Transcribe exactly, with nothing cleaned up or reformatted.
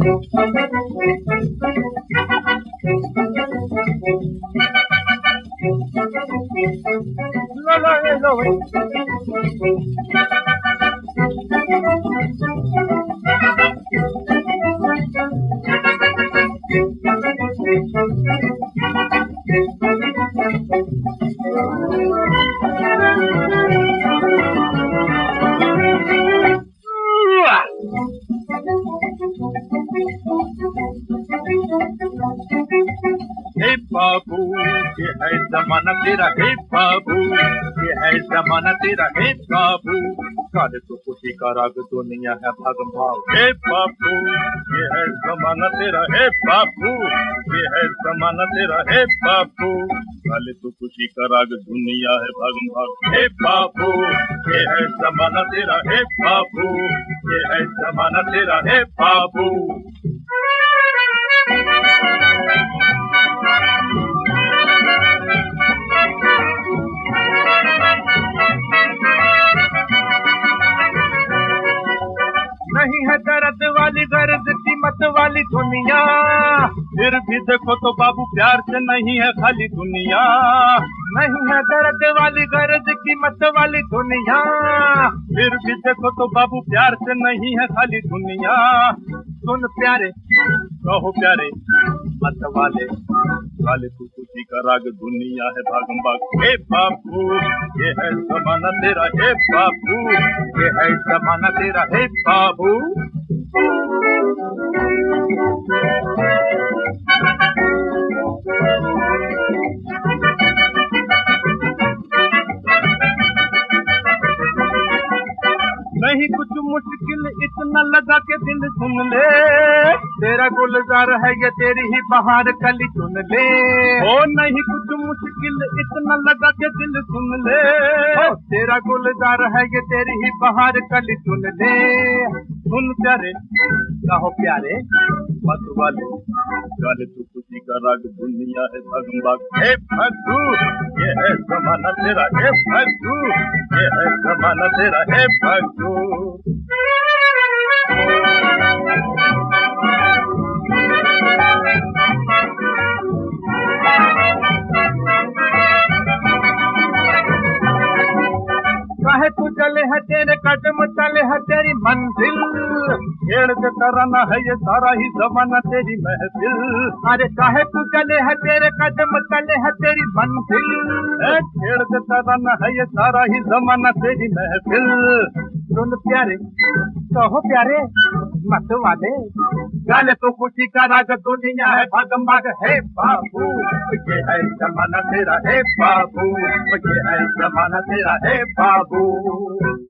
La la la la. हे बाबू ये है जमाना तेरा, हे बाबू ये है जमाना तेरा, हे बाबू काले तो खुशी का राग दुनिया है भागम भाग। हे बाबू ये है जमाना तेरा, हे बाबू ये है जमाना तेरा, हे बाबू काले तो खुशी का राग दुनिया है भागम भाग। हे बाबू ये है जमाना तेरा, हे बाबू ये है जमाना तेरा, हे बाबू। नहीं है दर्द वाली गर्द कीमत वाली दुनिया, फिर भी देखो तो बाबू प्यार से नहीं है खाली दुनिया। नहीं है दर्द वाली गर्द कीमत वाली दुनिया, फिर भी देखो तो बाबू प्यार से नहीं है खाली दुनिया। सुन प्यारे कहो प्यारे मत वाले, वाले तू खुशी का राग दुनिया है भागम भाग। हे बाबू ये है जमाना तेरा, हे बाबू ये है जमाना तेरा, हे बाबू। नहीं कुछ मुश्किल इतना लगा के दिल सुन ले, तेरा गुलजार है ये तेरी ही बहार कली सुन ले। ओ नहीं कुछ मुश्किल इतना लगा के दिल सुन ले, ओ तेरा गुलजार है ये तेरी ही बहार कली सुन ले। सुन प्यारे कहो प्यारे मत वाले, गाले तू खुशी का राग दुनिया है भागम भाग। हे भगू ये है जमाना तेरा, हे भगू ये है जमाना तेरा, हे भगू। काहे तू चले है तेरे कदम चले है तेरी मंजिल, खेड़ के तराना है ये सारा ही जमाना तेरी महफिल। अरे काहे तू चले है तेरे कदम चले है तेरी मंजिल, खेड़ के तराना है ये सारा ही जमाना तेरी महफिल। सुन प्यारे कहो प्यारे मत वाले, गाले तो खुशी का राग दुनिया है भागम भाग। हे बाबू ये है जमाना तेरा, हे बाबू ये है जमाना तेरा, हे बाबू।